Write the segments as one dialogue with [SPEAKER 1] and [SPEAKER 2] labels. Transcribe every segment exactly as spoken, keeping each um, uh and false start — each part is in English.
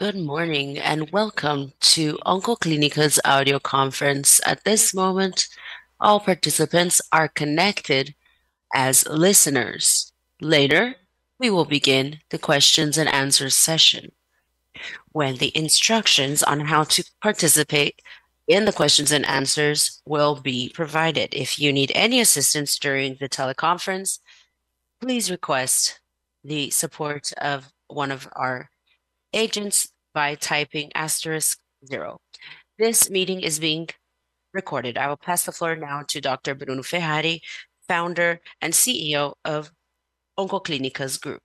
[SPEAKER 1] Good morning and welcome to Oncoclínica's audio conference. At this moment, all participants are connected as listeners. Later, we will begin the questions and answers session when the instructions on how to participate in the questions and answers will be provided. If you need any assistance during the teleconference, please request the support of one of our agents by typing asterisk zero. This meeting is being recorded. I will pass the floor now to Doctor Bruno Ferrari, founder and C E O of Oncoclínicas Group.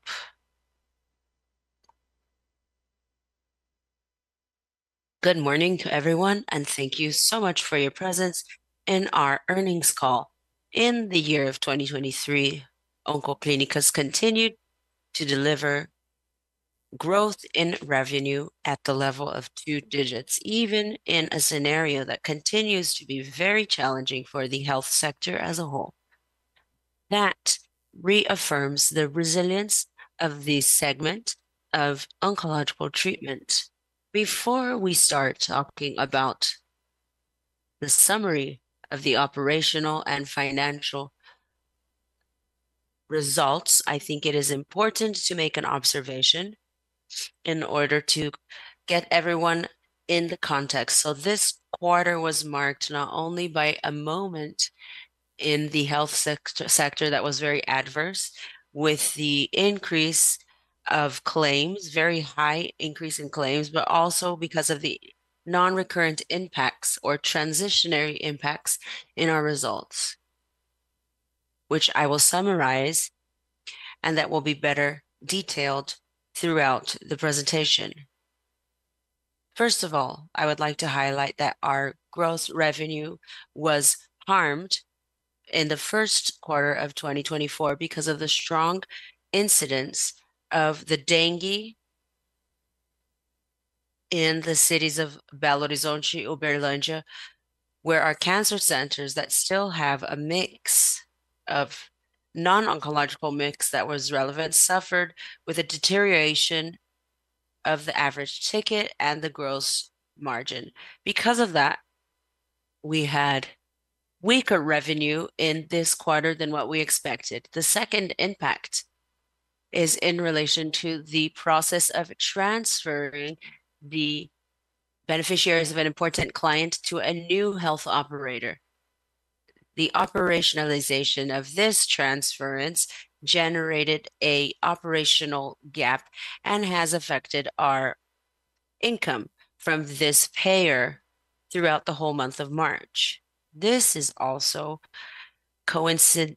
[SPEAKER 1] Good morning to everyone, and thank you so much for your presence in our earnings call. In the year of twenty twenty-three, Oncoclínicas continued to deliver growth in revenue at the level of two digits, even in a scenario that continues to be very challenging for the health sector as a whole. That reaffirms the resilience of the segment of oncological treatment. Before we start talking about the summary of the operational and financial results, I think it is important to make an observation in order to get everyone in the context. So this quarter was marked not only by a moment in the health sector, sector that was very adverse, with the increase of claims, very high increase in claims, but also because of the non-recurrent impacts or transitionary impacts in our results, which I will summarize and that will be better detailed throughout the presentation. First of all, I would like to highlight that our gross revenue was harmed in the first quarter of twenty twenty-four because of the strong incidence of the dengue in the cities of Belo Horizonte, Uberlândia, where our cancer centers that still have a mix of non-oncological mix that was relevant suffered with a deterioration of the average ticket and the gross margin. Because of that, we had weaker revenue in this quarter than what we expected. The second impact is in relation to the process of transferring the beneficiaries of an important client to a new health operator. The operationalization of this transference generated a operational gap and has affected our income from this payer throughout the whole month of March. This is also coincided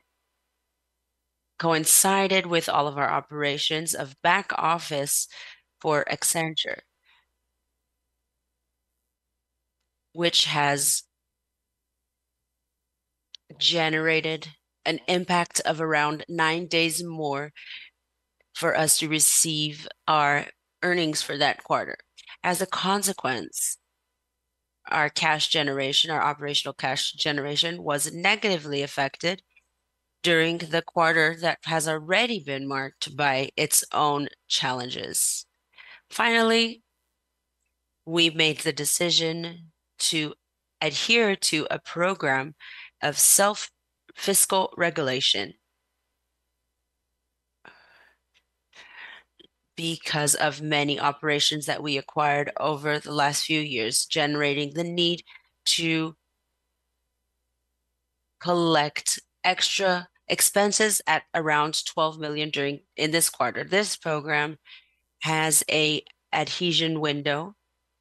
[SPEAKER 1] coincided with all of our operations of back office for Accenture, which has generated an impact of around nine days more for us to receive our earnings for that quarter. As a consequence, our cash generation, our operational cash generation was negatively affected during the quarter that has already been marked by its own challenges. Finally, we made the decision to adhere to a program of self-fiscal regulation because of many operations that we acquired over the last few years, generating the need to collect extra expenses at around twelve million during in this quarter. This program has a adhesion window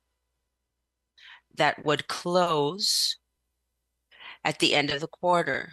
[SPEAKER 1] that would close at the end of the quarter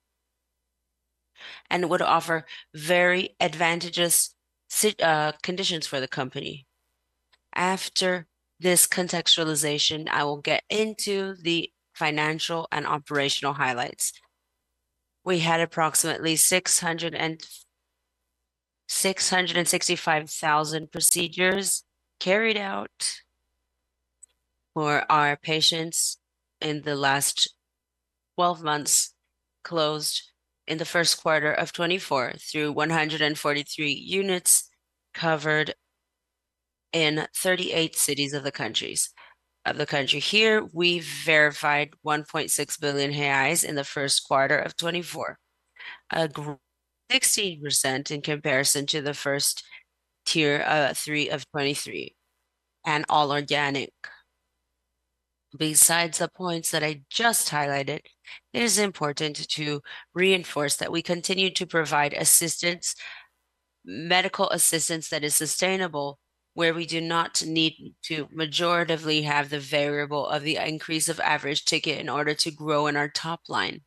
[SPEAKER 1] and would offer very advantageous uh, conditions for the company. After this contextualization, I will get into the financial and operational highlights. We had approximately six hundred and six hundred sixty-five thousand procedures carried out for our patients in the last twelve months, closed in the first quarter of twenty-four through one hundred forty-three units covered in thirty-eight cities of the countries of the country. Here, we verified one point six billion reais in the first quarter of twenty-four, a growth sixteen percent in comparison to the first tier uh, three of twenty-three, and all organic. Besides the points that I just highlighted, it is important to reinforce that we continue to provide assistance, medical assistance that is sustainable, where we do not need to majoritively have the variable of the increase of average ticket in order to grow in our top line.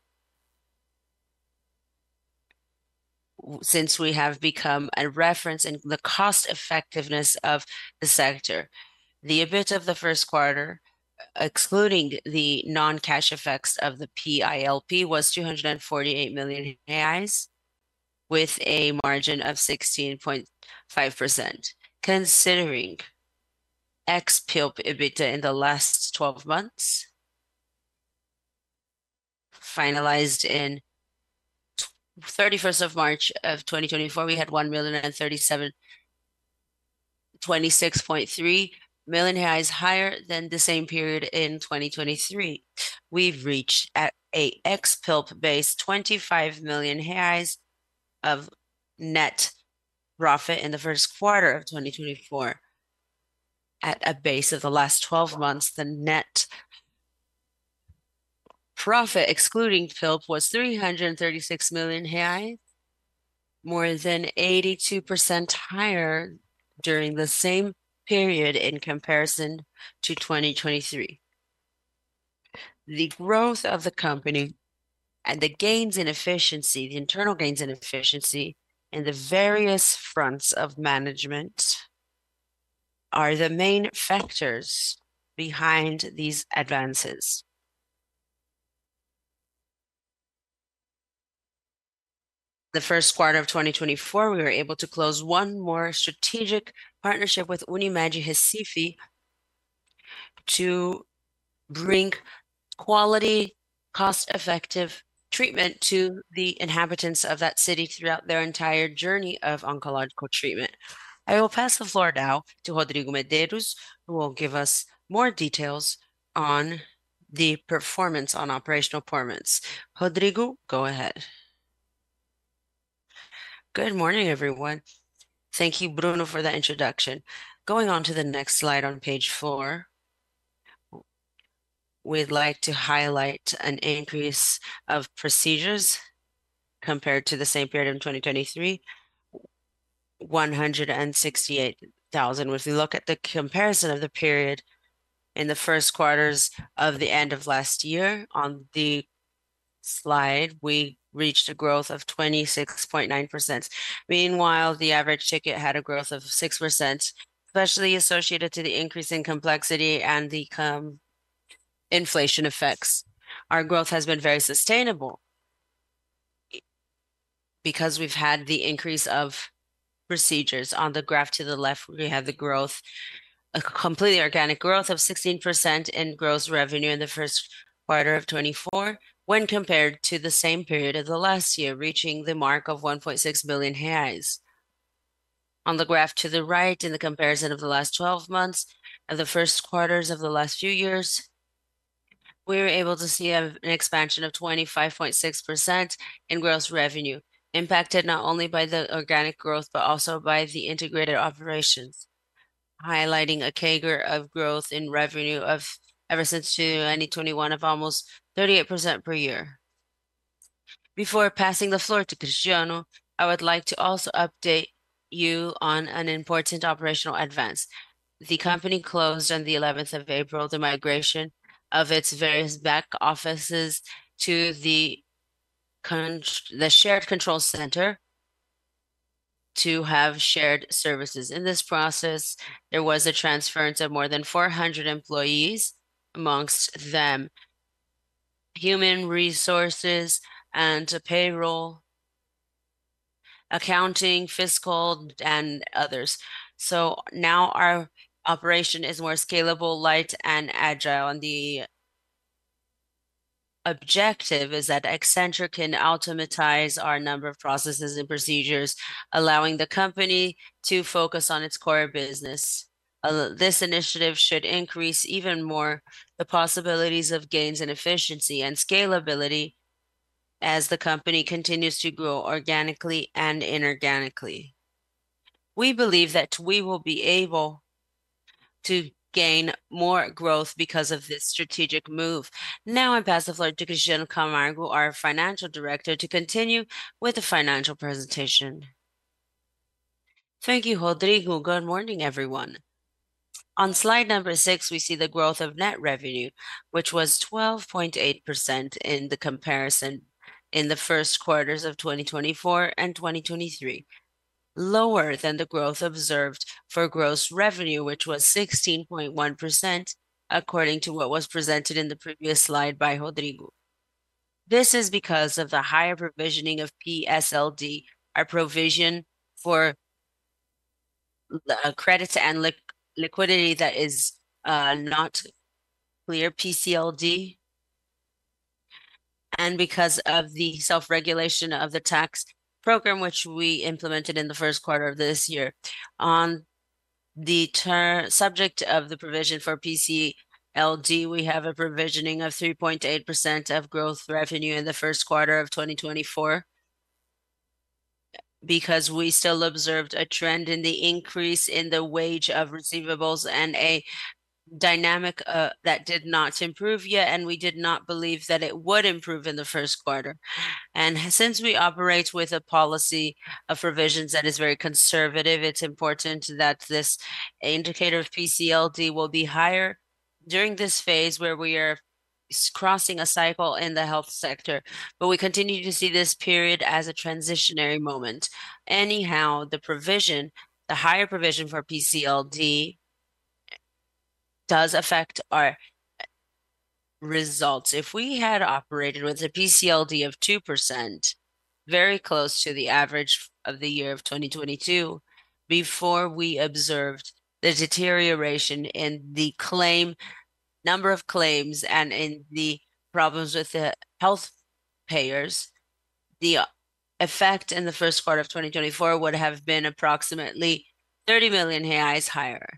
[SPEAKER 1] Since we have become a reference in the cost effectiveness of the sector. The EBIT of the first quarter, excluding the non-cash effects of the P I L P, was two hundred forty-eight million reais, with a margin of sixteen point five percent. Considering ex-P I L P EBITDA in the last twelve months, finalized in thirty-first of March of twenty twenty-four, we had one million and thirty-seven, twenty-six point three million reais higher than the same period in twenty twenty-three. We've reached at a ex-P I L P base twenty-five million reais of net profit in the first quarter of twenty twenty-four. At a base of the last twelve months, the net profit excluding P I L P was three hundred thirty-six million reais, more than eighty-two percent higher during the same period in comparison to twenty twenty-three. The growth of the company and the gains in efficiency, the internal gains in efficiency in the various fronts of management are the main factors behind these advances. The first quarter of twenty twenty-four, we were able to close one more strategic partnership with Unimed Recife to bring quality, cost-effective treatment to the inhabitants of that city throughout their entire journey of oncological treatment. I will pass the floor now to Rodrigo Medeiros, who will give us more details on the performance, on operational performance. Rodrigo, go ahead. Good morning, everyone. Thank you, Bruno, for that introduction. Going on to the next slide on page four, we'd like to highlight an increase of procedures compared to the same period in twenty twenty-three, one hundred sixty-eight thousand. If we look at the comparison of the period in the first quarters of the end of last year, on the slide, we reached a growth of twenty-six point nine percent. Meanwhile, the average ticket had a growth of six percent, especially associated to the increase in complexity and the um, inflation effects. Our growth has been very sustainable because we've had the increase of procedures. On the graph to the left, we have the growth, a completely organic growth of sixteen percent in gross revenue in the first quarter of twenty-four when compared to the same period of the last year, reaching the mark of one point six billion reais. On the graph to the right, in the comparison of the last twelve months and the first quarters of the last few years, we were able to see a, an expansion of twenty-five point six percent in gross revenue, impacted not only by the organic growth, but also by the integrated operations, highlighting a C A G R of growth in revenue of ever since twenty twenty-one of almost thirty-eight percent per year. Before passing the floor to Cristiano, I would like to also update you on an important operational advance. The company closed on the eleventh of April the migration of its various back offices to the the shared control center to have shared services. In this process, there was a transference of more than four hundred employees, amongst them human resources and payroll, accounting, fiscal, and others. So now our operation is more scalable, light, and agile. And the objective is that Accenture can automatize our number of processes and procedures, allowing the company to focus on its core business. Uh, this initiative should increase even more the possibilities of gains in efficiency and scalability as the company continues to grow organically and inorganically. We believe that we will be able to gain more growth because of this strategic move. Now I pass the floor to Cristiano Camargo, our financial director, to continue with the financial presentation. Thank you, Rodrigo. Good morning, everyone. On slide number six, we see the growth of net revenue, which was twelve point eight percent in the comparison in the first quarters of twenty twenty-four and twenty twenty-three, lower than the growth observed for gross revenue, which was sixteen point one percent, according to what was presented in the previous slide by Rodrigo. This is because of the higher provisioning of P S L D, our provision for uh, credit and li liquidity that is uh, not clear, P C L D, and because of the self-regulation of the tax program, which we implemented in the first quarter of this year. On the ter subject of the provision for P C L D, we have a provisioning of three point eight percent of growth revenue in the first quarter of twenty twenty-four, because we still observed a trend in the increase in the wage of receivables and a dynamic uh, that did not improve yet, and we did not believe that it would improve in the first quarter. And since we operate with a policy of provisions that is very conservative, it's important that this indicator of P C L D will be higher during this phase where we are crossing a cycle in the health sector, but we continue to see this period as a transitionary moment. Anyhow, the provision, the higher provision for P C L D does affect our results. If we had operated with a P C L D of two percent, very close to the average of the year of twenty twenty-two, before we observed the deterioration in the claim number of claims and in the problems with the health payers, the effect in the first quarter of twenty twenty-four would have been approximately thirty million reais higher.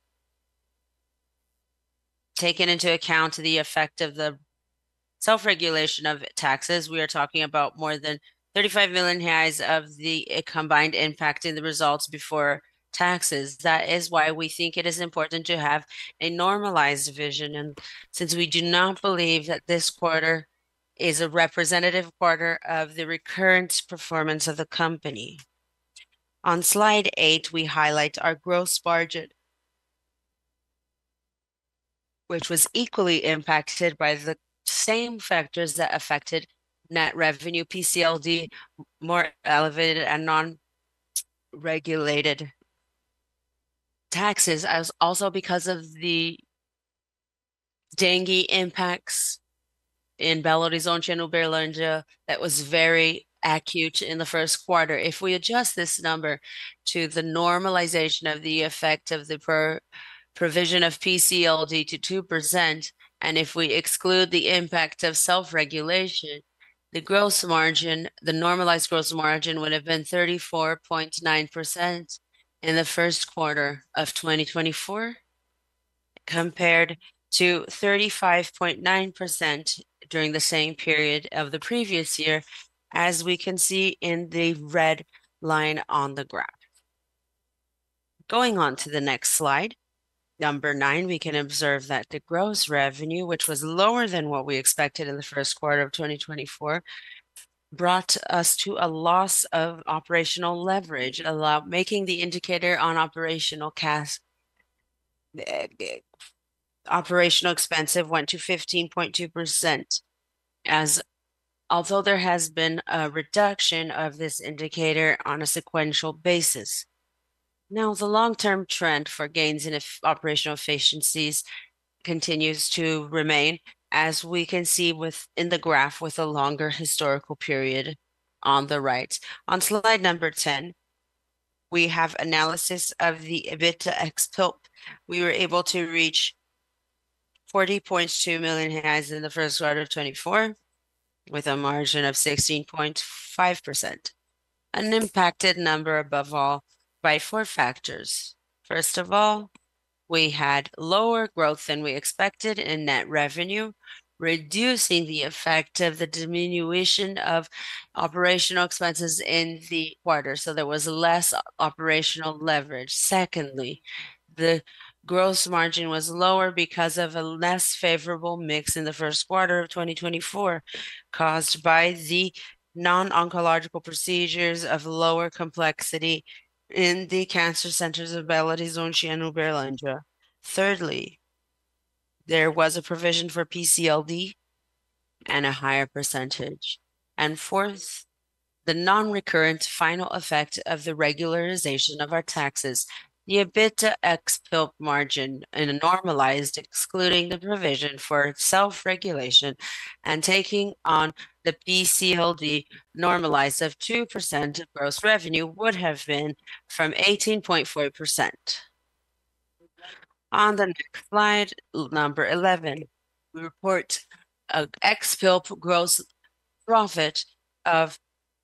[SPEAKER 1] Taken into account the effect of the self-regulation of taxes, we are talking about more than thirty-five million reais of the combined impact in the results before taxes. That is why we think it is important to have a normalized vision. And since we do not believe that this quarter is a representative quarter of the recurrent performance of the company. On slide eight, we highlight our gross margin, which was equally impacted by the same factors that affected net revenue, P C L D, more elevated and non-regulated taxes, as also because of the dengue impacts in Belo Horizonte and Uberlândia that was very acute in the first quarter. If we adjust this number to the normalization of the effect of the per provision of P C L D to two percent, and if we exclude the impact of self-regulation, the gross margin, the normalized gross margin would have been thirty-four point nine percent in the first quarter of twenty twenty-four, compared to thirty-five point nine percent during the same period of the previous year, as we can see in the red line on the graph. Going on to the next slide. Number nine, we can observe that the gross revenue, which was lower than what we expected in the first quarter of twenty twenty-four, brought us to a loss of operational leverage, allow, making the indicator on operational cash, operational expensive went to fifteen point two percent, as although there has been a reduction of this indicator on a sequential basis. Now, the long-term trend for gains in operational efficiencies continues to remain, as we can see with in the graph with a longer historical period on the right. On slide number ten, we have analysis of the EBITDA ex P I L P. We were able to reach forty point two million reais in the first quarter of twenty-four, with a margin of sixteen point five percent, an impacted number above all by four factors. First of all, we had lower growth than we expected in net revenue, reducing the effect of the diminution of operational expenses in the quarter. So there was less operational leverage. Secondly, the gross margin was lower because of a less favorable mix in the first quarter of twenty twenty-four, caused by the non-oncological procedures of lower complexity in the cancer centers of Belo Horizonte and Uberlândia. Thirdly, there was a provision for P C L D and a higher percentage. And fourth, the non-recurrent final effect of the regularization of our taxes. The EBITDA ex-P I L margin and normalized, excluding the provision for self-regulation and taking on the P C L D normalized of two percent of gross revenue would have been from eighteen point four percent. On the next slide, number eleven, we report a ex-P I L gross profit of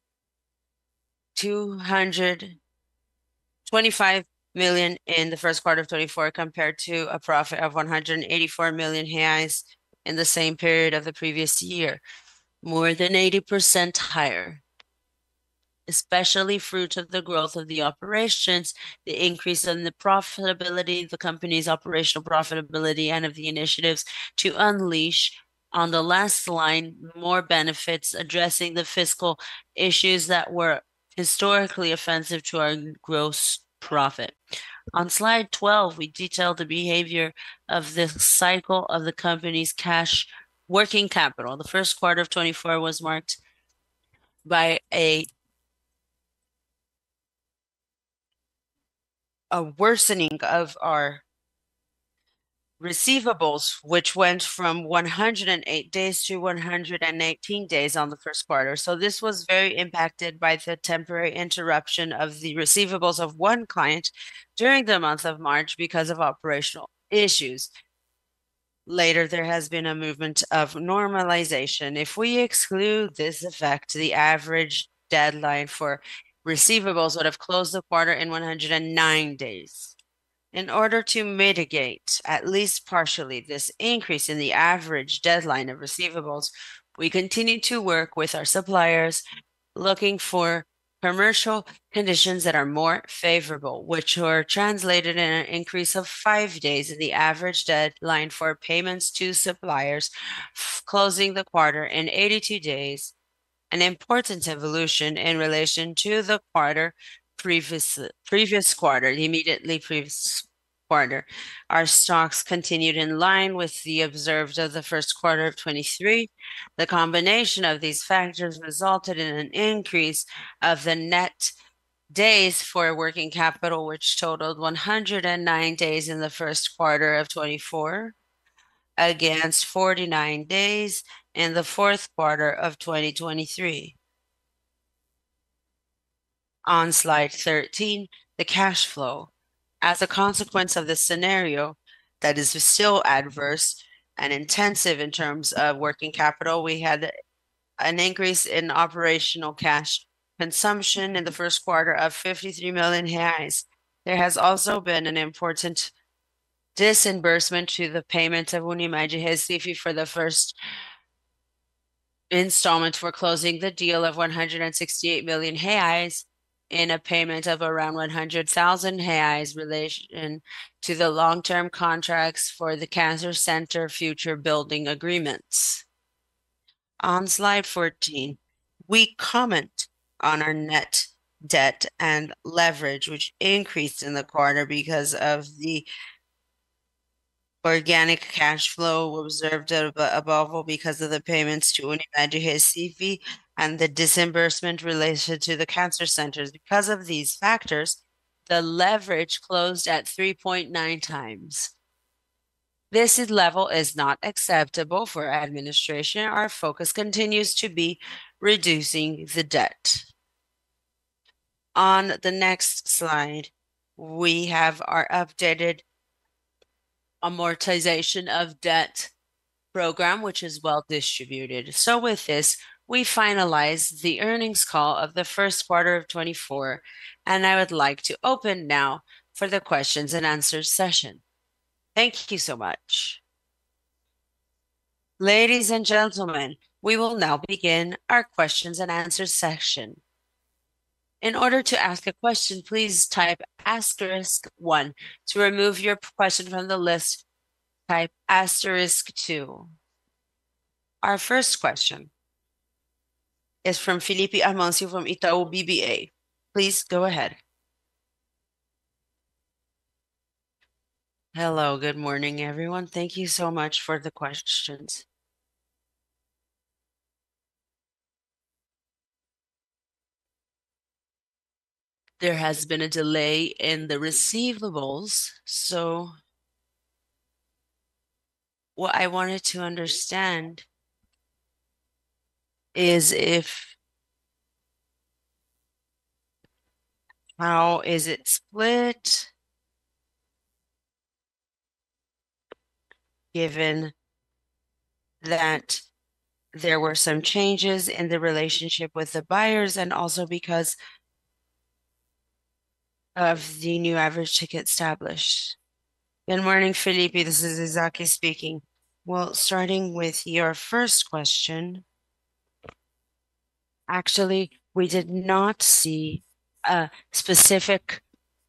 [SPEAKER 1] two hundred twenty-five million in the first quarter of twenty-four compared to a profit of one hundred eighty-four million reais in the same period of the previous year, more than eighty percent higher, especially fruit of the growth of the operations, the increase in the profitability, the company's operational profitability, and of the initiatives to unleash, on the last line, more benefits addressing the fiscal issues that were historically offensive to our gross profit. On slide twelve, we detail the behavior of the cycle of the company's cash working capital. The first quarter of twenty-four was marked by a a worsening of our receivables, which went from one hundred eight days to one hundred eighteen days on the first quarter. So this was very impacted by the temporary interruption of the receivables of one client during the month of March because of operational issues. Later, there has been a movement of normalization. If we exclude this effect, the average deadline for receivables would have closed the quarter in one hundred nine days. In order to mitigate, at least partially, this increase in the average deadline of receivables, we continue to work with our suppliers, looking for commercial conditions that are more favorable, which were translated in an increase of five days in the average deadline for payments to suppliers, closing the quarter in eighty-two days, an important evolution in relation to the quarter previous previous quarter, the immediately previous quarter. Our stocks continued in line with the observed of the first quarter of twenty-three. The combination of these factors resulted in an increase of the net days for working capital, which totaled one hundred nine days in the first quarter of twenty-four, against forty-nine days in the fourth quarter of twenty twenty-three. On slide thirteen, the cash flow. As a consequence of this scenario that is still adverse and intensive in terms of working capital, we had an increase in operational cash consumption in the first quarter of fifty-three million reais. There has also been an important disbursement to the payment of Unimed Recife for the first installment for closing the deal of one hundred sixty-eight million reais in a payment of around one hundred thousand reais relation to the long-term contracts for the cancer center future building agreements. On slide fourteen, we comment on our net debt and leverage, which increased in the quarter because of the organic cash flow observed above all because of the payments to Unimed Recife and the disbursement related to the cancer centers. Because of these factors, the leverage closed at three point nine times. This level is not acceptable for administration. Our focus continues to be reducing the debt. On the next slide, we have our updated amortization of debt program, which is well distributed. So with this, we finalize the earnings call of the first quarter of twenty-four, and I would like to open now for the questions and answers session. Thank you so much. Ladies and gentlemen, we will now begin our questions and answers session. In order to ask a question, please type asterisk one. To remove your question from the list, type asterisk two. Our first question is from Felipe Amancio from Itaú B B A. Please go ahead. Hello, good morning, everyone. Thank you so much for the questions. There has been a delay in the receivables, so what I wanted to understand is if how is it split, given that there were some changes in the relationship with the buyers and also because of the new average ticket established. Good morning, Felipe. This is Izaki speaking. Well, starting with your first question, actually, we did not see a specific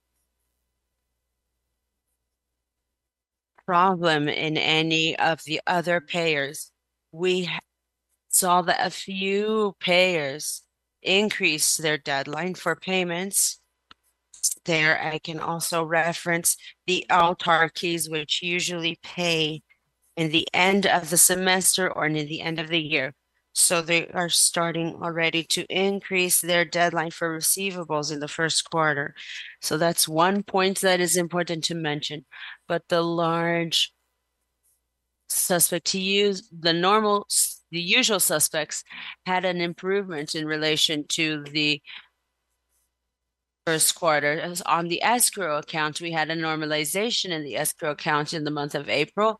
[SPEAKER 1] problem in any of the other payers. We ha- saw that a few payers increased their deadline for payments. There, I can also reference the autarkies, which usually pay in the end of the semester or near the end of the year. So they are starting already to increase their deadline for receivables in the first quarter. So that's one point that is important to mention. But the large suspect to use the normal, the usual suspects had an improvement in relation to the first quarter. As on the escrow account, we had a normalization in the escrow account in the month of April.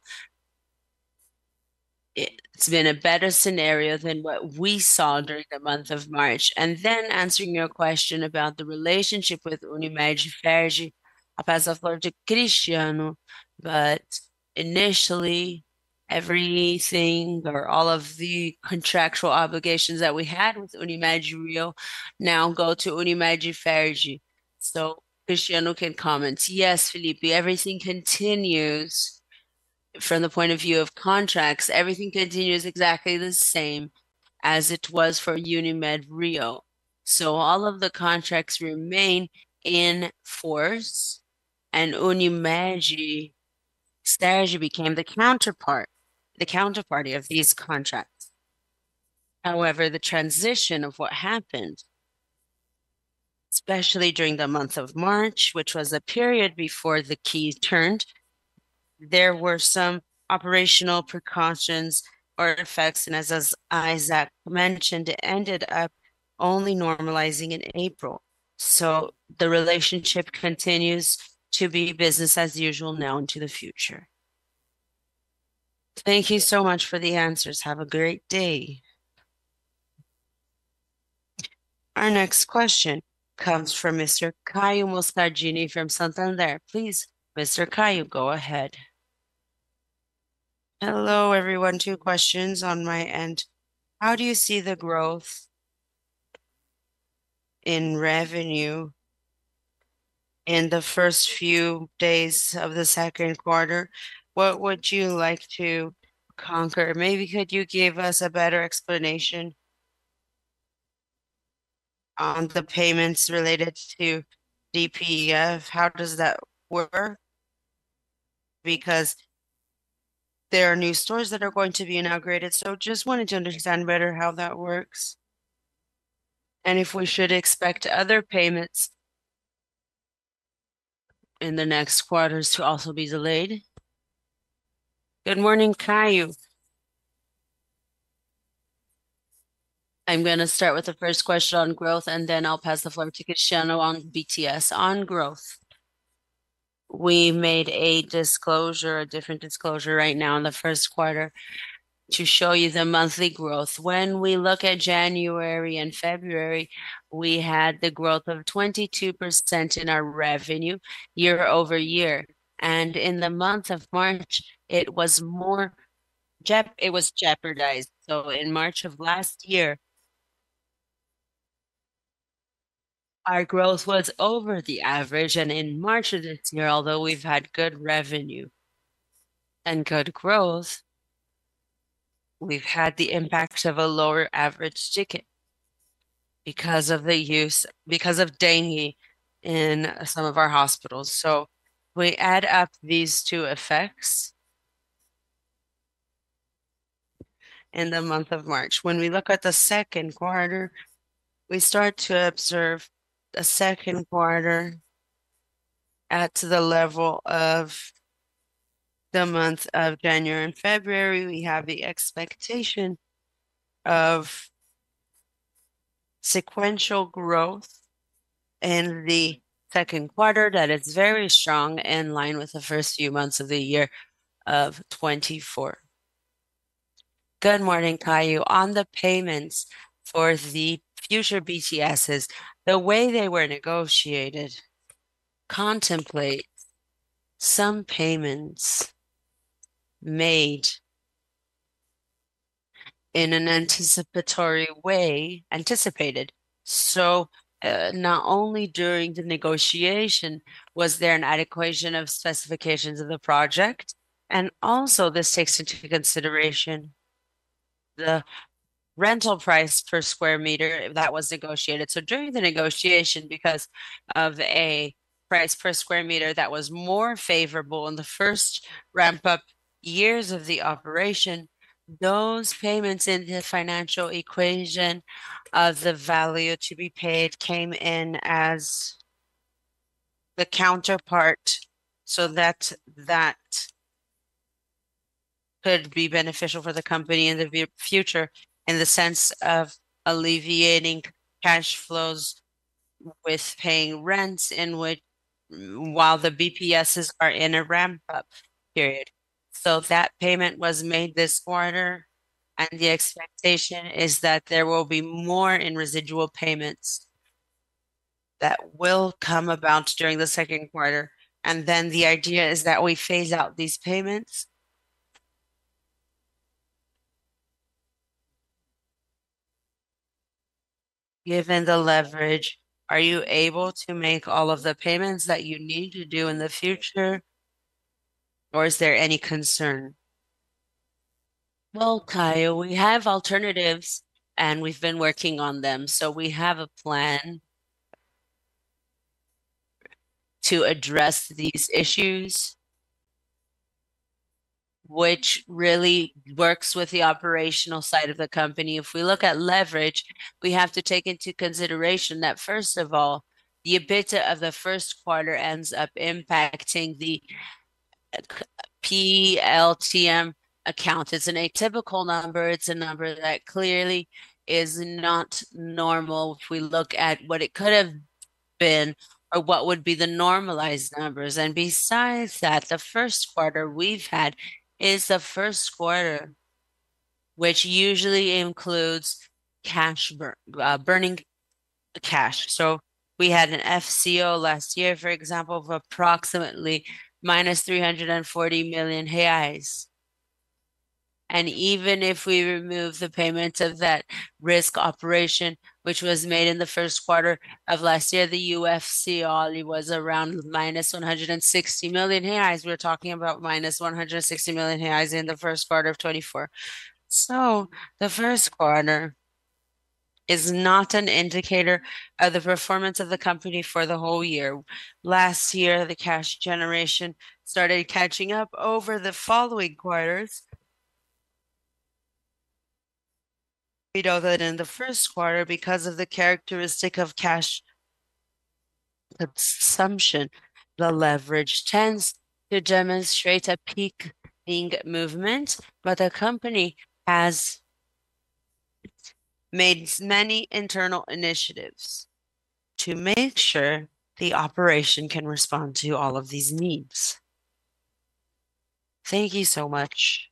[SPEAKER 1] It's been a better scenario than what we saw during the month of March. And then answering your question about the relationship with Unimed Fergi, I'll pass the floor to Cristiano, but initially, everything or all of the contractual obligations that we had with Unimed Rio now go to Unimed Fergi. So Cristiano can comment. Yes, Felipe, everything continues from the point of view of contracts, everything continues exactly the same as it was for Unimed Rio. So all of the contracts remain in force, and Unimed Sergi became the counterpart, the counterparty of these contracts. However, the transition of what happened, especially during the month of March, which was a period before the key turned, there were some operational precautions or effects, and as, as Isaac mentioned, it ended up only normalizing in April. So the relationship continues to be business as usual now into the future. Thank you so much for the answers. Have a great day. Our next question comes from Mister Caio Moscardini from Santander. Please, Mister Caio, go ahead. Hello, everyone. Two questions on my end. How do you see the growth in revenue in the first few days of the second quarter? What would you like to conquer? Maybe could you give us a better explanation on the payments related to D P E F? How does that work? Because there are new stores that are going to be inaugurated, so just wanted to understand better how that works. And if we should expect other payments in the next quarters to also be delayed. Good morning, Caio. I'm going to start with the first question on growth, and then I'll pass the floor to Cristiano on B T S. On growth, we made a disclosure, a different disclosure right now in the first quarter to show you the monthly growth. When we look at January and February, we had the growth of twenty-two percent in our revenue year over year. And in the month of March, it was more jep it was jeopardized. So in March of last year, our growth was over the average. And in March of this year, although we've had good revenue and good growth, we've had the impact of a lower average ticket because of the use, because of dengue in some of our hospitals. So we add up these two effects in the month of March. When we look at the second quarter, we start to observe the second quarter at the level of the month of January and February. We have the expectation of sequential growth in the second quarter that is very strong, in line with the first few months of the year of twenty-four. Good morning, Caio. On the payments for the future B T Ss, the way they were negotiated contemplate some payments made in an anticipatory way, anticipated. So, uh, not only during the negotiation was there an adequation of specifications of the project, and also this takes into consideration the rental price per square meter that was negotiated. So during the negotiation, because of a price per square meter that was more favorable in the first ramp up years of the operation, those payments in the financial equation of the value to be paid came in as the counterpart, so that that could be beneficial for the company in the future, in the sense of alleviating cash flows with paying rents, in which while the B P Ss are in a ramp-up period. So that payment was made this quarter, and the expectation is that there will be more in residual payments that will come about during the second quarter. And then the idea is that we phase out these payments. Given the leverage, are you able to make all of the payments that you need to do in the future, or is there any concern? Well, Kyle, we have alternatives and we've been working on them. So we have a plan to address these issues, which really works with the operational side of the company. If we look at leverage, we have to take into consideration that, first of all, the EBITDA of the first quarter ends up impacting the P L T M account. It's an atypical number. It's a number that clearly is not normal if we look at what it could have been or what would be the normalized numbers. And besides that, the first quarter we've had is the first quarter, which usually includes cash burn, uh, burning cash. So we had an F C O last year, for example, of approximately minus three hundred forty million reais. And even if we remove the payments of that risk operation, which was made in the first quarter of last year, the U F C only was around minus one hundred sixty million reais. We're talking about minus one hundred sixty million reais in the first quarter of twenty-four. So the first quarter is not an indicator of the performance of the company for the whole year. Last year, the cash generation started catching up over the following quarters. We know that in the first quarter, because of the characteristic of cash consumption, the leverage tends to demonstrate a peaking movement, but the company has made many internal initiatives to make sure the operation can respond to all of these needs. Thank you so much.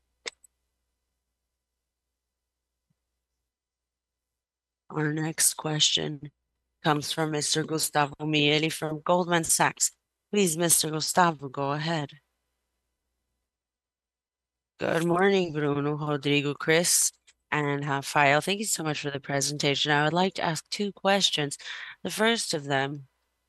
[SPEAKER 1] Our next question comes from Mister Gustavo Miele from Goldman Sachs. Please, Mister Gustavo, go ahead. Good morning, Bruno, Rodrigo, Chris, and Rafael. Thank you so much for the presentation. I would like to ask two questions. The first of them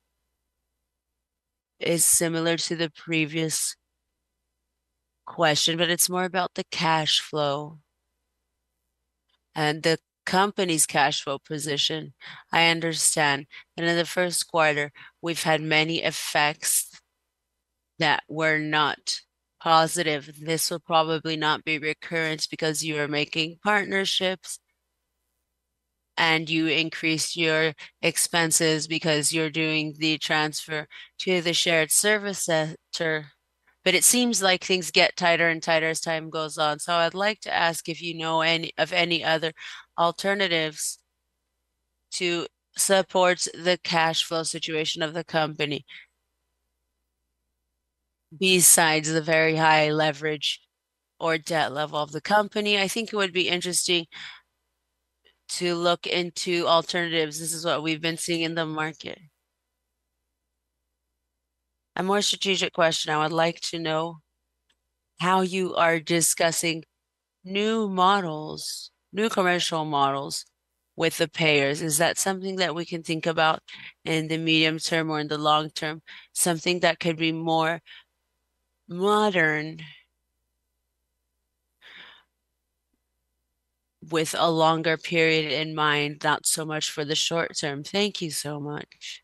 [SPEAKER 1] is similar to the previous question, but it's more about the cash flow and the company's cash flow position. I understand that in the first quarter, we've had many effects that were not positive. This will probably not be recurrent because you are making partnerships and you increase your expenses because you're doing the transfer to the shared service center. But it seems like things get tighter and tighter as time goes on. So I'd like to ask if you know any of any other alternatives to support the cash flow situation of the company besides the very high leverage or debt level of the company. I think it would be interesting to look into alternatives. This is what we've been seeing in the market. A more strategic question, I would like to know how you are discussing new models, new commercial models with the payers. Is that something that we can think about in the medium term or in the long term? Something that could be more modern with a longer period in mind, not so much for the short term. Thank you so much.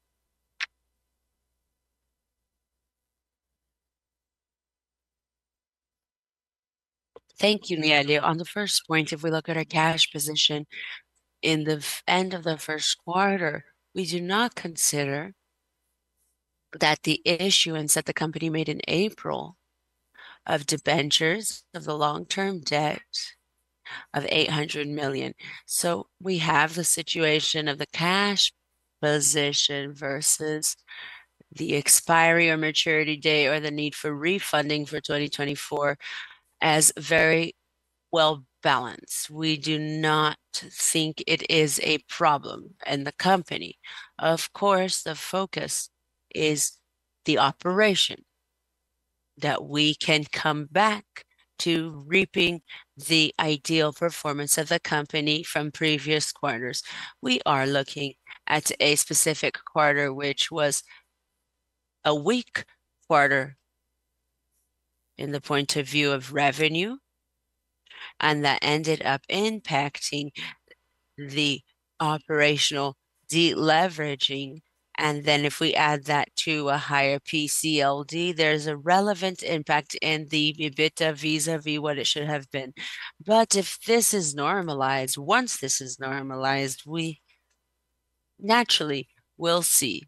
[SPEAKER 1] Thank you, Nielio. On the first point, if we look at our cash position in the f- end of the first quarter, we do not consider that the issuance that the company made in April of debentures of the long-term debt of eight hundred million. So we have the situation of the cash position versus the expiry or maturity date or the need for refunding for twenty twenty-four as very well balanced. We do not think it is a problem in the company. Of course, the focus is the operation that we can come back to reaping the ideal performance of the company from previous quarters. We are looking at a specific quarter, which was a weak quarter in the point of view of revenue, and that ended up impacting the operational deleveraging. And then if we add that to a higher P C L D, there's a relevant impact in the EBITDA vis-a-vis what it should have been. But if this is normalized, once this is normalized, we naturally will see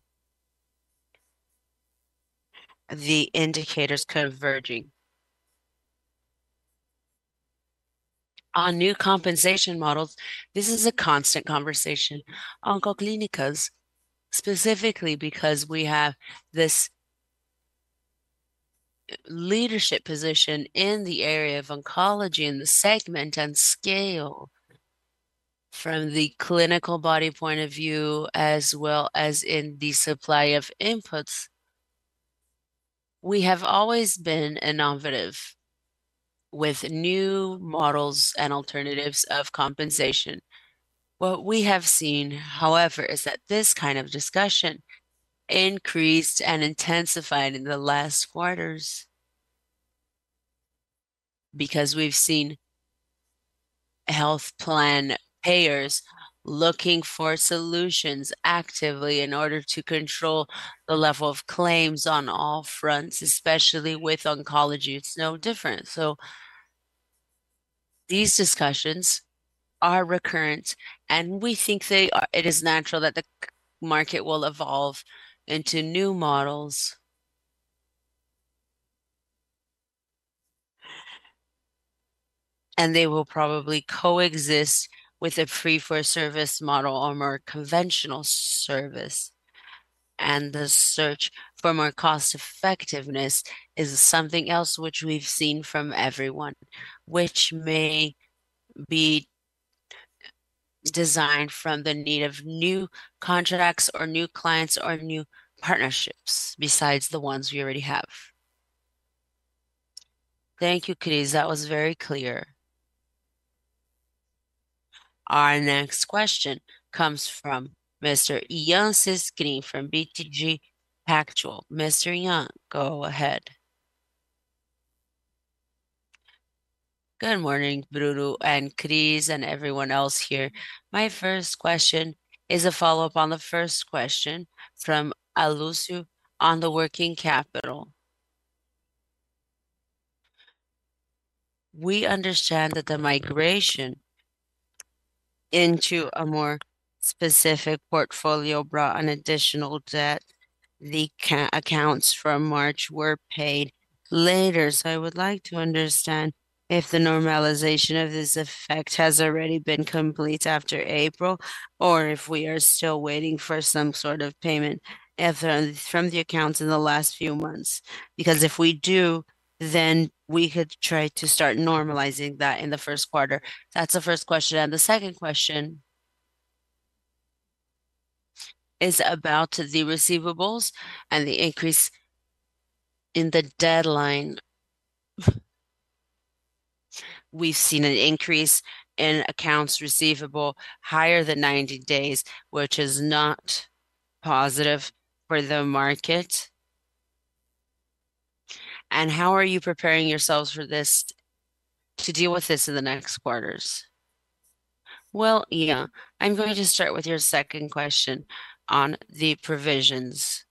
[SPEAKER 1] the indicators converging. On new compensation models, this is a constant conversation. Oncoclínicas, specifically because we have this leadership position in the area of oncology in the segment and scale from the clinical body point of view, as well as in the supply of inputs. We have always been innovative with new models and alternatives of compensation. What we have seen, however, is that this kind of discussion increased and intensified in the last quarters because we've seen health plan payers looking for solutions actively in order to control the level of claims on all fronts, especially with oncology. It's no different. So these discussions are recurrent, and we think they are, it is natural that the market will evolve into new models, and they will probably coexist with a free for service model or more conventional service. And the search for more cost effectiveness is something else which we've seen from everyone, which may be designed from the need of new contracts or new clients or new partnerships besides the ones we already have? Thank you, Chris. That was very clear. Our next question comes from Mister Ian Siskini from B T G Pactual. Mister Ian, go ahead. Good morning, Bruno and Chris and everyone else here. My first question is a follow-up on the first question from Alucio on the working capital. We understand that the migration into a more specific portfolio brought an additional debt. The ca accounts from March were paid later, so I would like to understand if the normalization of this effect has already been complete after April, or if we are still waiting for some sort of payment if, uh, from the accounts in the last few months. Because if we do, then we could try to start normalizing that in the first quarter. That's the first question. And the second question is about the receivables and the increase in the deadline. We've seen an increase in accounts receivable higher than ninety days, which is not positive for the market. And how are you preparing yourselves for this to deal with this in the next quarters? Well, yeah, I'm going to start with your second question on the provisions.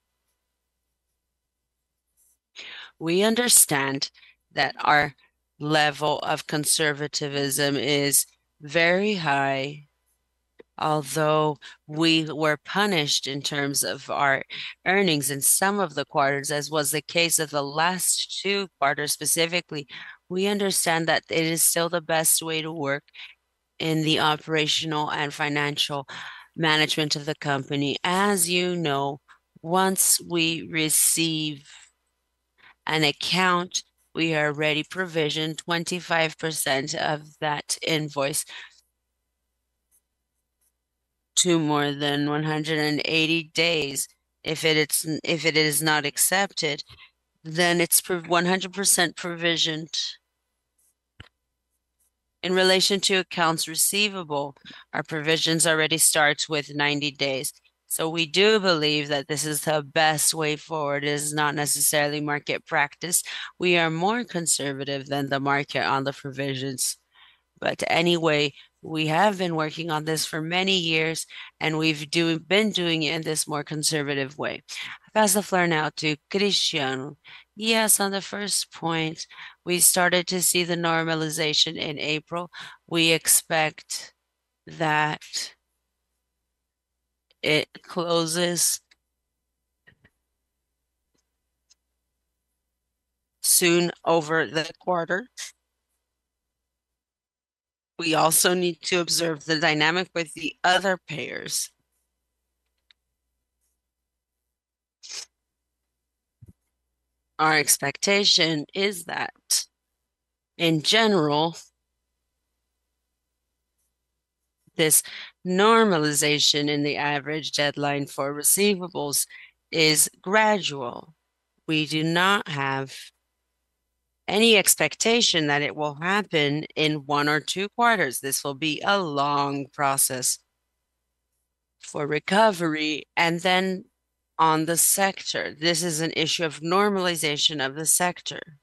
[SPEAKER 1] We understand that our level of conservatism is very high, although we were punished in terms of our earnings in some of the quarters, as was the case of the last two quarters specifically. We understand that it is still the best way to work in the operational and financial management of the company. As you know, once we receive an account, we are already provisioned twenty-five percent of that invoice to more than one hundred eighty days. If it is if it is not accepted, then it's one hundred percent provisioned. In relation to accounts receivable, our provisions already starts with ninety days. So we do believe that this is the best way forward. It is not necessarily market practice. We are more conservative than the market on the provisions. But anyway, we have been working on this for many years, and we've do, been doing it in this more conservative way. I pass the floor now to Cristiano. Yes, on the first point, we started to see the normalization in April. We expect that it closes soon over the quarter. We also need to observe the dynamic with the other payers. Our expectation is that, in general, this normalization in the average deadline for receivables is gradual. We do not have any expectation that it will happen in one or two quarters. This will be a long process for recovery. And then on the sector, this is an issue of normalization of the sector.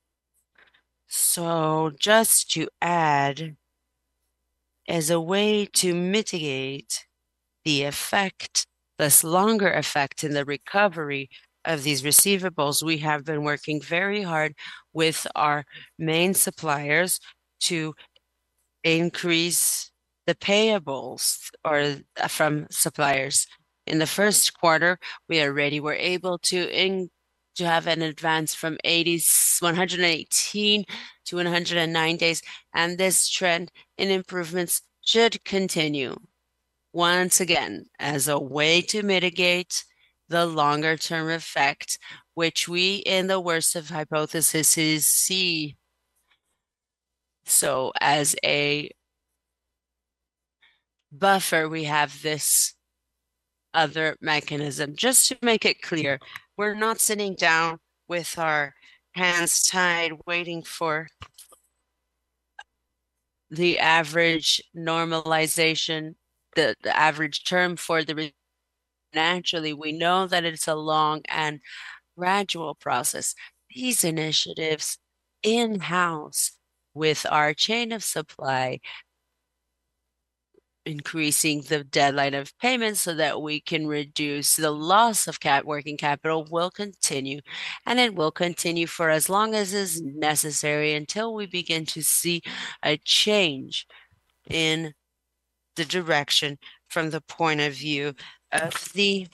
[SPEAKER 1] So just to add, as a way to mitigate the effect, this longer effect in the recovery of these receivables, we have been working very hard with our main suppliers to increase the payables or from suppliers. In the first quarter, we already were able to in to have an advance from eighty, one hundred eighteen to one hundred nine days, and this trend in improvements should continue once again as a way to mitigate the longer term effect, which we in the worst of hypotheses see. So as a buffer, we have this other mechanism. Just to make it clear, we're not sitting down with our hands tied, waiting for the average normalization, the, the average term for the naturally. We know that it's a long and gradual process. These initiatives in-house with our chain of supply, increasing the deadline of payments so that we can reduce the loss of cap working capital will continue, and it will continue for as long as is necessary until we begin to see a change in the direction from the point of view of the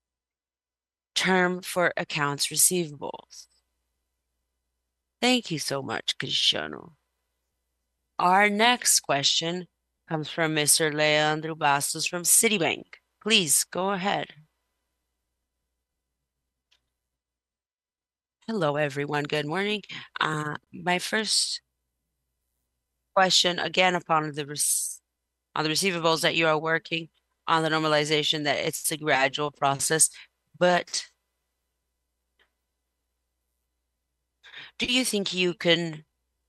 [SPEAKER 1] term for accounts receivables. Thank you so much, Cristiano. Our next question comes from Mister Leandro Bastos from Citibank. Please go ahead. Hello, everyone. Good morning. Uh, my first question, again, upon the on the receivables that you are working on the normalization, that it's a gradual process, but do you think you can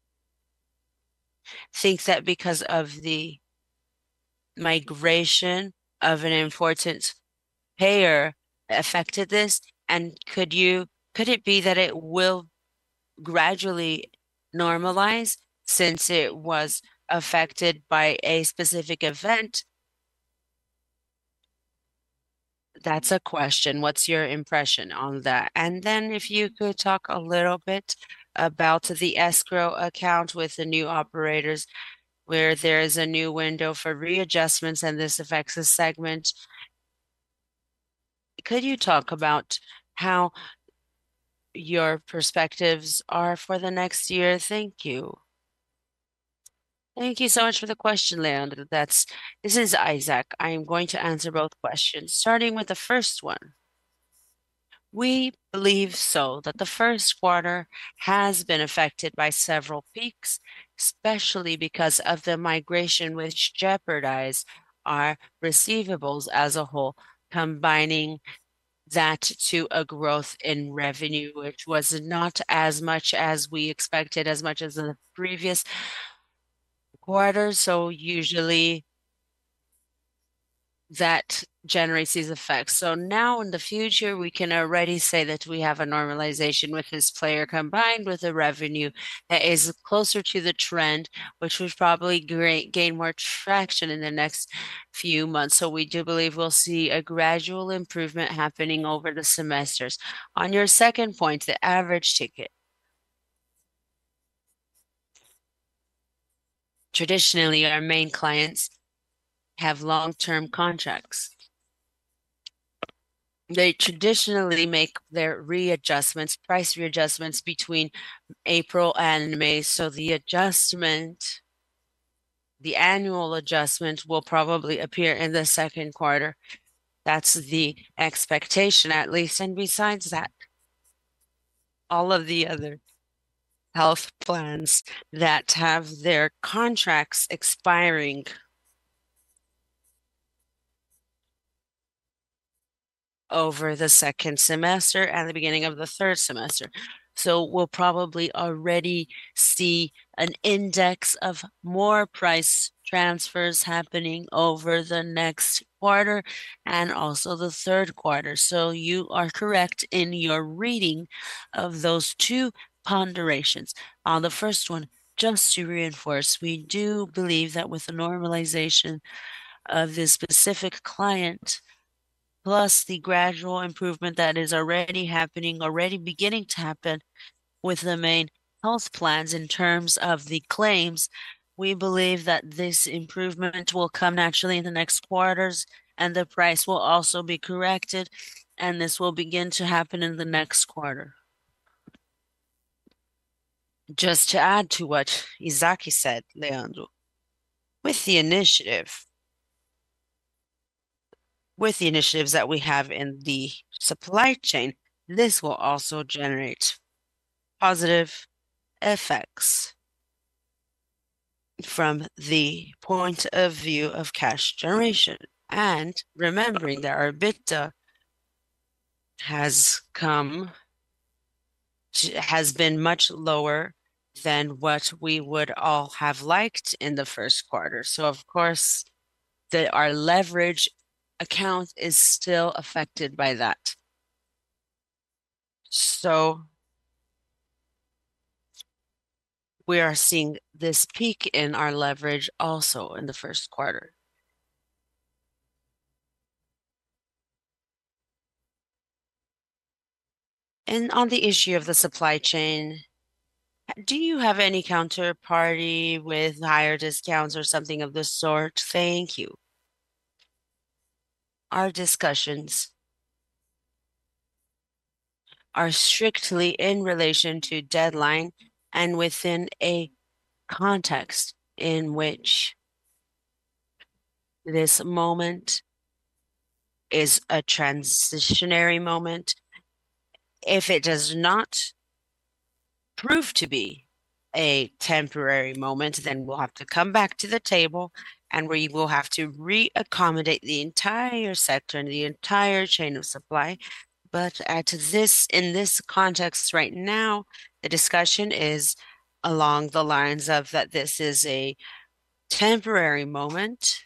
[SPEAKER 1] think that because of the migration of an important payer affected this? And could you could it be that it will gradually normalize since it was affected by a specific event? That's a question. What's your impression on that? And then if you could talk a little bit about the escrow account with the new operators, where there is a new window for readjustments and this affects the segment. Could you talk about how your perspectives are for the next year? Thank you. Thank you so much for the question, Leandro. That's this is Isaac. I am going to answer both questions, starting with the first one. We believe so that the first quarter has been affected by several peaks, especially because of the migration which jeopardized our receivables as a whole, combining that to a growth in revenue, which was not as much as we expected, as much as in the previous quarter. So usually that generates these effects. So now in the future, we can already say that we have a normalization with this player combined with a revenue that is closer to the trend, which would probably gra- gain more traction in the next few months. So we do believe we'll see a gradual improvement happening over the semesters. On your second point, the average ticket. Traditionally, our main clients have long-term contracts. They traditionally make their readjustments, price readjustments between April and May. So the adjustment, the annual adjustment will probably appear in the second quarter. That's the expectation, at least. And besides that, all of the other health plans that have their contracts expiring over the second semester and the beginning of the third semester. So we'll probably already see an index of more price transfers happening over the next quarter and also the third quarter. So you are correct in your reading of those two ponderations. On the first one, just to reinforce, we do believe that with the normalization of this specific client, plus the gradual improvement that is already happening, already beginning to happen with the main health plans in terms of the claims, we believe that this improvement will come naturally in the next quarters, and the price will also be corrected, and this will begin to happen in the next quarter. Just to add to what Izaki said, Leandro, with the initiative, with the initiatives that we have in the supply chain, this will also generate positive effects from the point of view of cash generation. And remembering that our EBITDA has come has been much lower than what we would all have liked in the first quarter. So of course, that our leverage account is still affected by that. So we are seeing this peak in our leverage also in the first quarter. And on the issue of the supply chain, do you have any counterparty with higher discounts or something of the sort? Thank you. Our discussions are strictly in relation to deadline and within a context in which this moment is a transitionary moment. If it does not prove to be a temporary moment, then we'll have to come back to the table and we will have to reaccommodate the entire sector and the entire chain of supply. But at this, in this context right now, the discussion is along the lines of that this is a temporary moment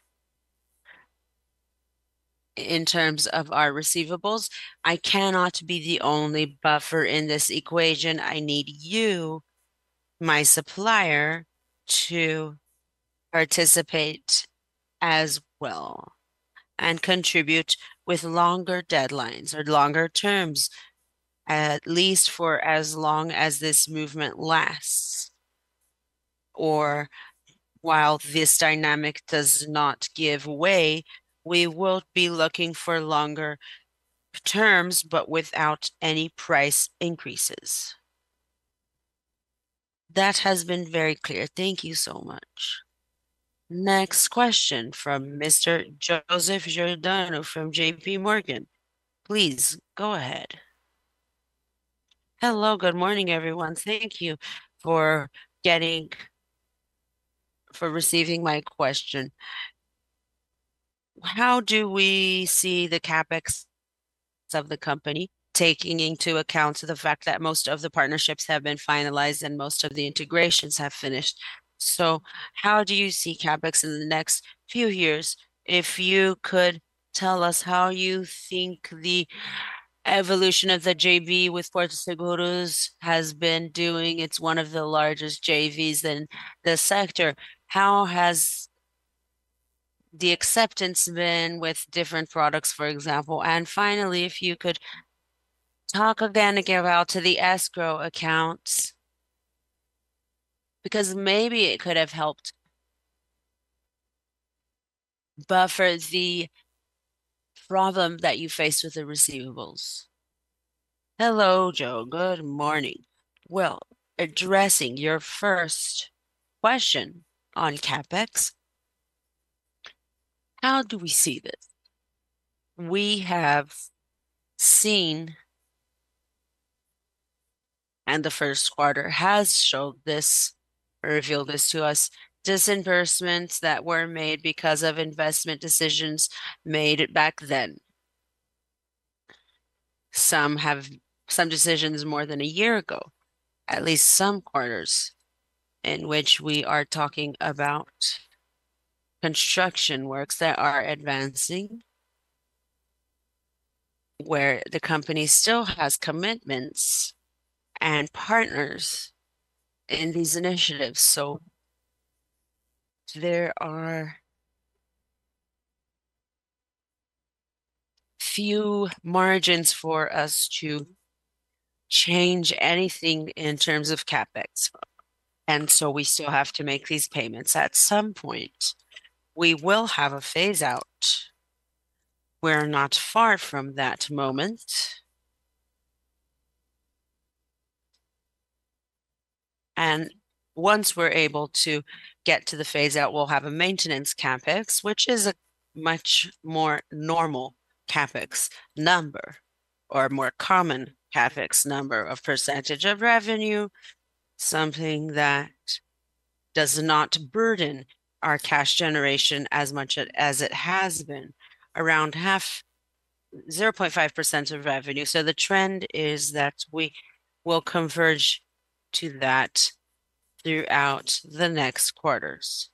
[SPEAKER 1] in terms of our receivables. I cannot be the only buffer in this equation. I need you, my supplier, to participate as well and contribute with longer deadlines or longer terms, at least for as long as this movement lasts, or while this dynamic does not give way, we will be looking for longer terms, but without any price increases. That has been very clear. Thank you so much. Next question from Mister Joseph Giordano from J P Morgan. Please go ahead. Hello, good morning, everyone. Thank you for getting for receiving my question. How do we see the CapEx of the company, taking into account the fact that most of the partnerships have been finalized and most of the integrations have finished? So, how do you see CapEx in the next few years? If you could tell us how you think the evolution of the J V with Porto Seguros has been doing. It's one of the largest J Vs in the sector. How has the acceptance been with different products, for example? And finally, if you could talk again about to the escrow accounts, because maybe it could have helped buffer the problem that you faced with the receivables. Hello, Joe. Good morning. Well, addressing your first question on CapEx, how do we see this? We have seen, and the first quarter has showed this, revealed this to us, disbursements that were made because of investment decisions made back then. Some have some decisions more than a year ago, at least some quarters in which we are talking about construction works that are advancing, where the company still has commitments and partners in these initiatives. So there are few margins for us to change anything in terms of CapEx. And so we still have to make these payments at some point. We will have a phase out. We're not far from that moment. And once we're able to get to the phase out, we'll have a maintenance CapEx, which is a much more normal CapEx number or more common CapEx number of percentage of revenue, something that does not burden our cash generation as much as it has been. around half, zero point five percent of revenue. So the trend is that we will converge to that throughout the next quarters.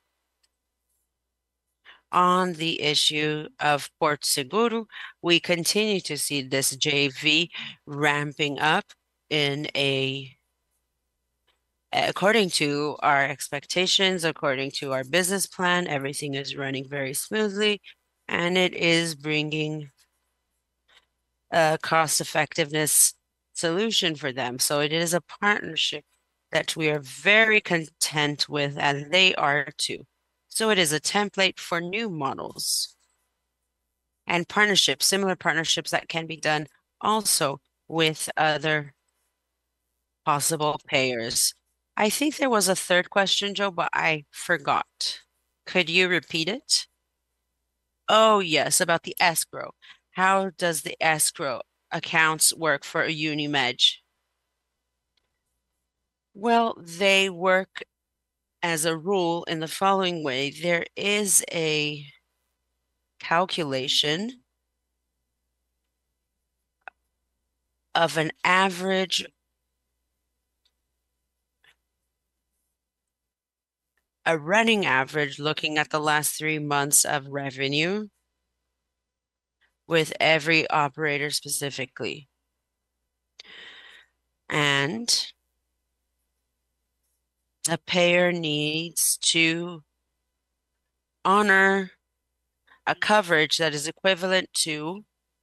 [SPEAKER 1] On the issue of Porto Seguro, we continue to see this J V ramping up in a according to our expectations, according to our business plan, everything is running very smoothly, and it is bringing a cost effectiveness solution for them. So it is a partnership that we are very content with, and they are too. So it is a template for new models and partnerships, similar partnerships that can be done also with other possible payers. I think there was a third question, Joe, but I forgot. Could you repeat it? Oh, yes, about the escrow. How does the escrow accounts work for a Unimed? Well, they work as a rule in the following way. There is a calculation of an average, a running average looking at the last three months of revenue with every operator specifically. And a payer needs to honor a coverage that is equivalent to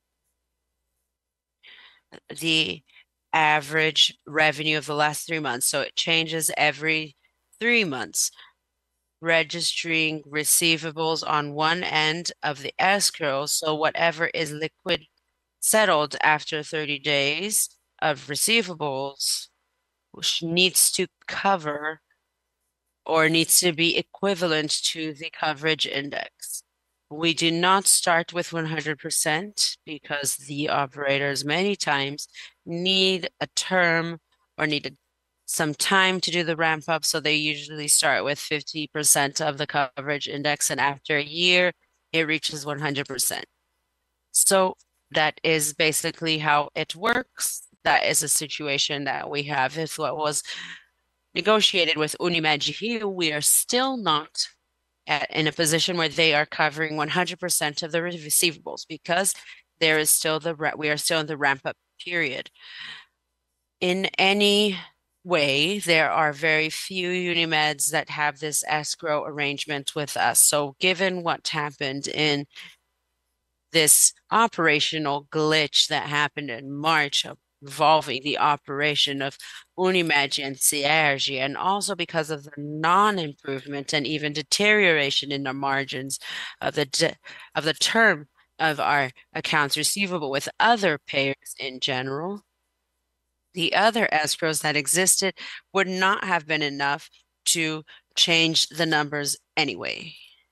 [SPEAKER 1] the average revenue of the last three months. So it changes every three months, registering receivables on one end of the escrow. So whatever is liquid settled after thirty days of receivables, which needs to cover or needs to be equivalent to the coverage index. We do not start with one hundred percent because the operators many times need a term or need a, some time to do the ramp up. So they usually start with fifty percent of the coverage index, and after a year, it reaches one hundred percent. So that is basically how it works. That is a situation that we have. It's what was negotiated with Unimed Rio. We are still not at, in a position where they are covering one hundred percent of the receivables because there is still the we are still in the ramp up period. In any way, there are very few Unimeds that have this escrow arrangement with us. So given what happened in this operational glitch that happened in March involving the operation of Unimed and Cierge, and also because of the non-improvement and even deterioration in the margins of the of the term of our accounts receivable with other payers in general, the other escrows that existed would not have been enough to change the numbers anyway.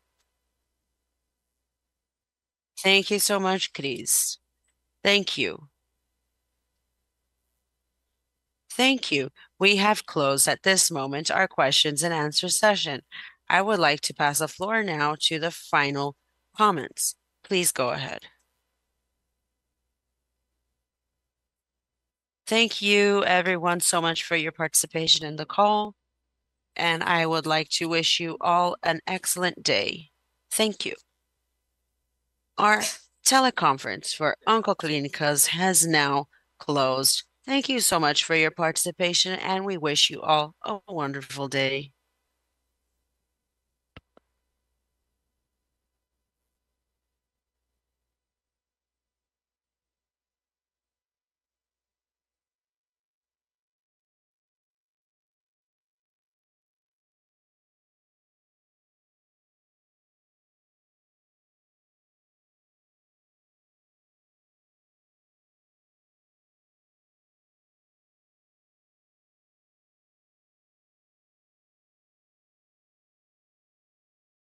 [SPEAKER 1] Thank you so much, Cris. Thank you. Thank you. We have closed at this moment our questions and answer session. I would like to pass the floor now to the final comments. Please go ahead. Thank you, everyone, so much for your participation in the call, and I would like to wish you all an excellent day. Thank you. Our teleconference for Oncoclínicas has now closed. Thank you so much for your participation, and we wish you all a wonderful day.